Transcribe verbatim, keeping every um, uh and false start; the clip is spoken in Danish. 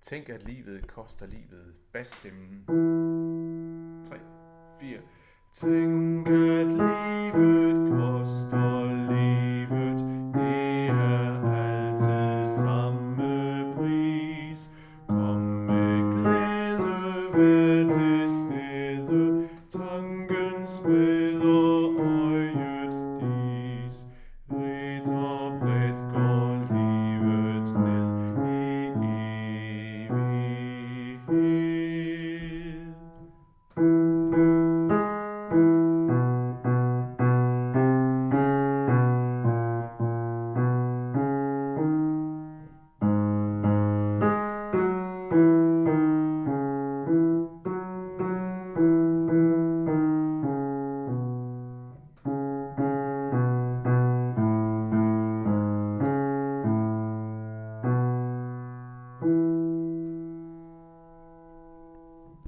Tænk, at livet koster livet. Basstemmen. tre, fire. Tænk, at livet koster